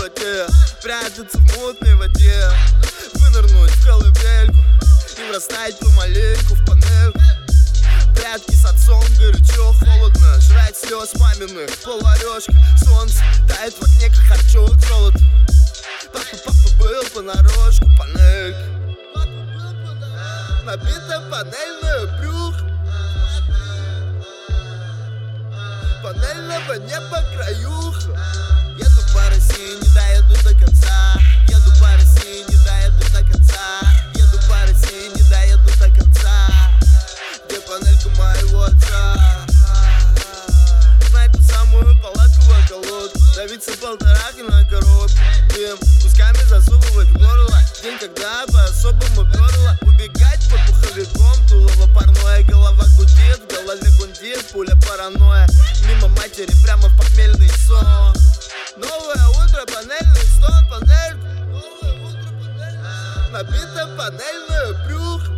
кулаке, прятаться в мутной воде, вынырнуть в колыбельку и врастать помаленьку в панельку. Прятки с отцом, горячо, холодно, жрать слез маминых полорешка. Солнце тает в окне, как харчок золото. Папа был понарошку, панелька, набита панельное брюхо, панельного неба краюха. Еду по России, не доеду до конца. Еду по России, не доеду до конца. Еду по России, не доеду до конца. Где панелька моего отца? Знай ту самую палатку в околотку, давиться полторахи на коробку, дым кусками засовывать в горло. День, когда по-особому перло, убегать под пуховиком, тулово парное, голова гудит, в голове гундит, пуля паранойя. Мимо матери прямо в похмельный сон. Новое утро, панельный стон, панелька, набита панельное брюхо,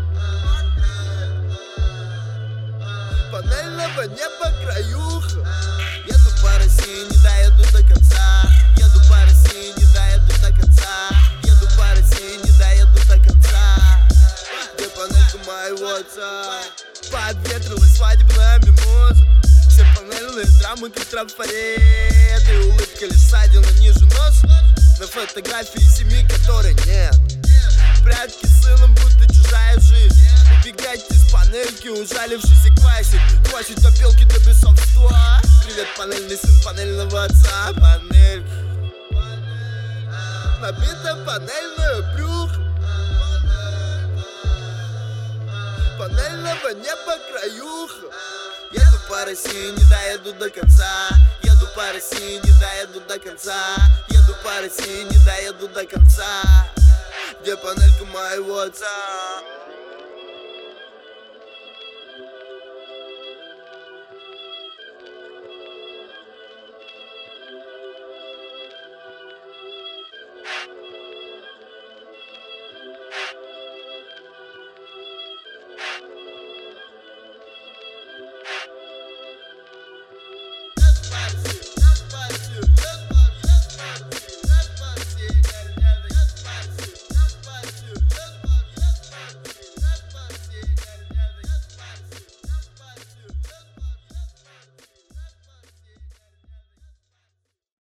панельного неба краюха. Еду по России, не доеду до конца. Еду по России, не доеду до конца. Еду по России, не доеду до конца. Где панелька моего отца? Подветрилась свадебная мимоза. Все панельные драмы, как трафарет. И улыбка лишь ссадина ниже носа. На фотографии семьи, которой нет. Прятки с сыном, будто чужая жизнь. Убегать из панельки, ужалившись и квасить. Квасить опилки до бесовства. Привет, панельный сын панельного отца. Панелька, набита панельное брюхо, панельного неба краюха. Еду по России, не доеду до конца. Еду по России, не доеду до конца. Еду по России, не доеду до конца. Где панелька моего отца?